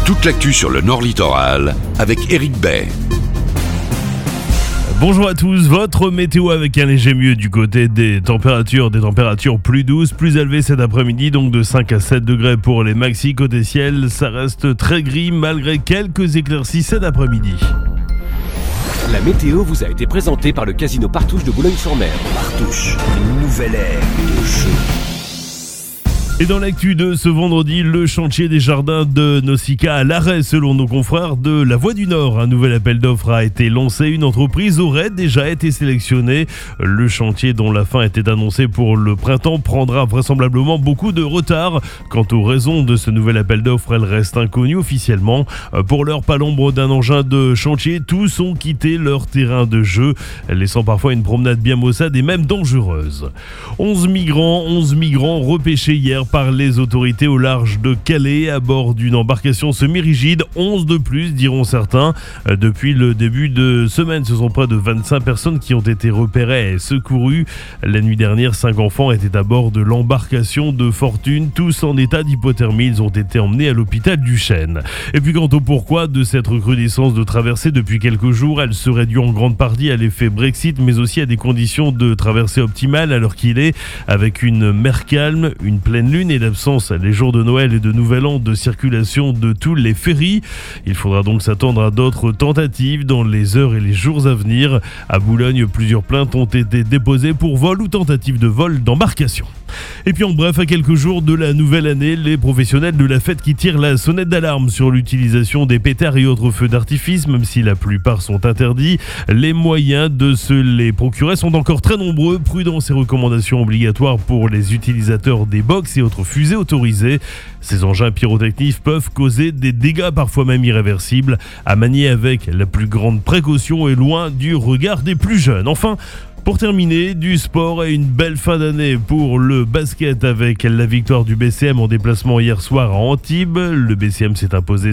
Toute l'actu sur le Nord Littoral avec Éric Bay. Bonjour à tous, votre météo avec un léger mieux du côté des températures plus douces, plus élevées cet après-midi, donc de 5 à 7 degrés pour les maxi. Côté ciel, ça reste très gris malgré quelques éclaircies cet après-midi. La météo vous a été présentée par le Casino Partouche de Boulogne-sur-Mer. Partouche, une nouvelle ère de jeu. Et dans l'actu de ce vendredi, le chantier des jardins de Nausicaa à l'arrêt selon nos confrères de La Voix du Nord. Un nouvel appel d'offres a été lancé. Une entreprise aurait déjà été sélectionnée. Le chantier dont la fin était annoncée pour le printemps prendra vraisemblablement beaucoup de retard. Quant aux raisons de ce nouvel appel d'offres, elles restent inconnues officiellement. Pour l'heure, pas l'ombre d'un engin de chantier. Tous ont quitté leur terrain de jeu, laissant parfois une promenade bien maussade et même dangereuse. 11 migrants repêchés hier par les autorités au large de Calais à bord d'une embarcation semi-rigide. 11 de plus, diront certains. Depuis le début de semaine, ce sont près de 25 personnes qui ont été repérées et secourues. La nuit dernière, 5 enfants étaient à bord de l'embarcation de fortune, tous en état d'hypothermie. Ils ont été emmenés à l'hôpital du Chêne. Et puis quant au pourquoi de cette recrudescence de traversée depuis quelques jours, elle serait due en grande partie à l'effet Brexit, mais aussi à des conditions de traversée optimales à l'heure qu'il est, avec une mer calme, une pleine lune et l'absence les jours de Noël et de Nouvel An de circulation de tous les ferries. Il faudra donc s'attendre à d'autres tentatives dans les heures et les jours à venir. À Boulogne, plusieurs plaintes ont été déposées pour vol ou tentative de vol d'embarcation. Et puis en bref, à quelques jours de la nouvelle année, les professionnels de la fête qui tirent la sonnette d'alarme sur l'utilisation des pétards et autres feux d'artifice, même si la plupart sont interdits. Les moyens de se les procurer sont encore très nombreux. Prudence et recommandations obligatoires pour les utilisateurs des box et autres fusées autorisées. Ces engins pyrotechniques peuvent causer des dégâts parfois même irréversibles, à manier avec la plus grande précaution et loin du regard des plus jeunes. Enfin, pour terminer, du sport et une belle fin d'année pour le basket avec la victoire du BCM en déplacement hier soir à Antibes. Le BCM s'est imposé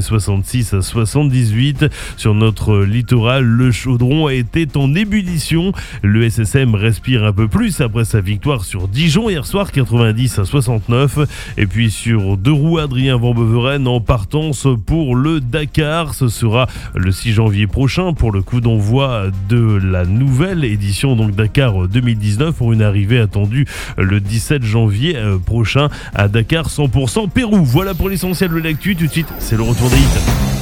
66-78. Sur notre littoral, le chaudron était en ébullition. Le SSM respire un peu plus après sa victoire sur Dijon hier soir, 90-69. Et puis sur deux roues, Adrien Van Beveren en partance pour le Dakar. Ce sera le 6 janvier prochain pour le coup d'envoi de la nouvelle édition donc Dakar 2019 pour une arrivée attendue le 17 janvier prochain à Dakar 100% Pérou. Voilà pour l'essentiel de l'actu. Tout de suite, c'est le retour des hits.